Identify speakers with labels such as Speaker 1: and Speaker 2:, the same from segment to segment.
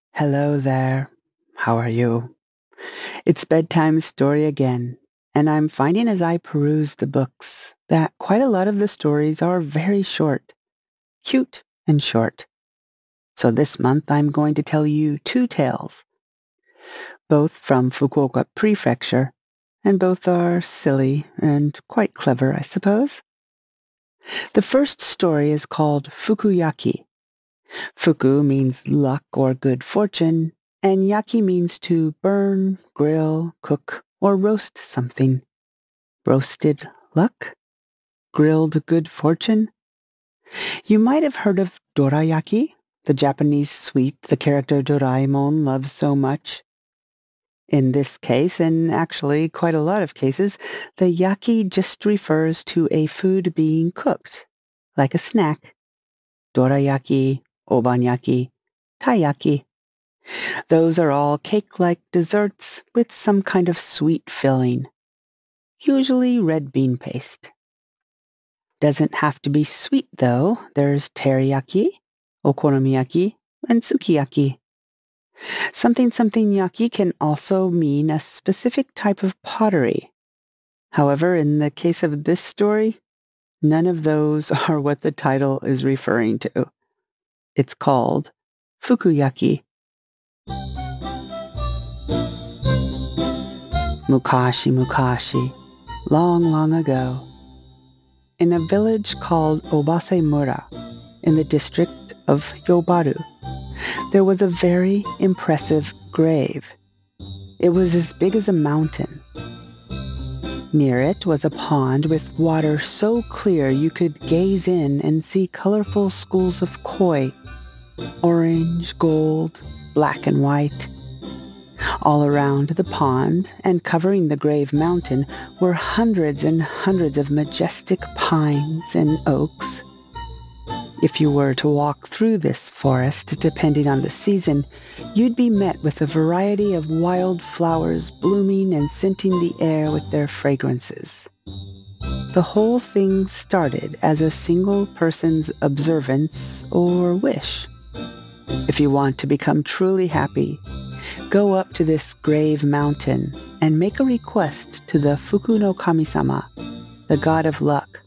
Speaker 1: Hello there. How are you? It's bedtime story again, and I'm finding as I peruse the books that quite a lot of the stories are very short, cute and short. So this month I'm going to tell you two tales, both from Fukuoka Prefecture, and both are silly and quite clever, I suppose. The first story is called Fukuyaki. Fuku means luck or good fortune, and yaki means to burn, grill, cook, or roast something. Roasted luck? Grilled good fortune? You might have heard of dorayaki, the Japanese sweet the character Doraemon loves so much. In this case, and actually quite a lot of cases, the yaki just refers to a food being cooked, like a snack. Dorayaki, obanyaki, taiyaki. Those are all cake-like desserts with some kind of sweet filling, usually red bean paste. Doesn't have to be sweet, though. There's teriyaki, okonomiyaki, and sukiyaki. Something yaki can also mean a specific type of pottery. However, in the case of this story, none of those are what the title is referring to. It's called Fukuyaki. Mukashi, long ago, in a village called Obasemura in the district of Yobaru, there was a very impressive grave. It was as big as a mountain. Near it was a pond with water so clear you could gaze in and see colorful schools of koi, orange, gold, black, and white. All around the pond and covering the grave mountain were hundreds and hundreds of majestic pines and oaks. If you were to walk through this forest, depending on the season, you'd be met with a variety of wild flowers blooming and scenting the air with their fragrances. The whole thing started as a single person's observance or wish. If you want to become truly happy, go up to this grave mountain and make a request to the Fuku no Kami-sama, the god of luck.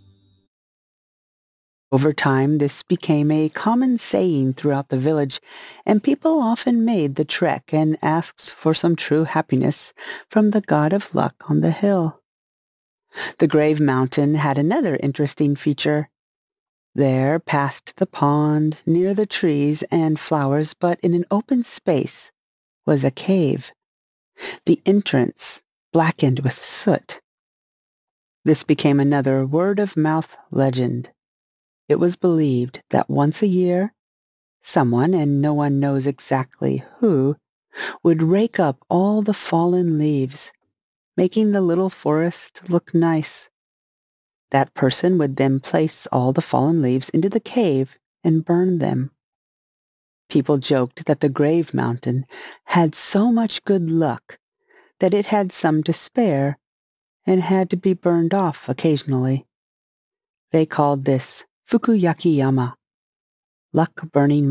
Speaker 1: Over time, this became a common saying throughout the village, and people often made the trek and asked for some true happiness from the god of luck on the hill. The grave mountain had another interesting feature. There, past the pond, near the trees and flowers, but in an open space, was a cave. The entrance blackened with soot. This became another word-of-mouth legend. It was believed that once a year, someone, and no one knows exactly who, would rake up all the fallen leaves, making the little forest look nice. That person would then place all the fallen leaves into the cave and burn them. People joked that the grave mountain had so much good luck that it had some to spare and had to be burned off occasionally. They called this Fukuyaki Yama, luck burning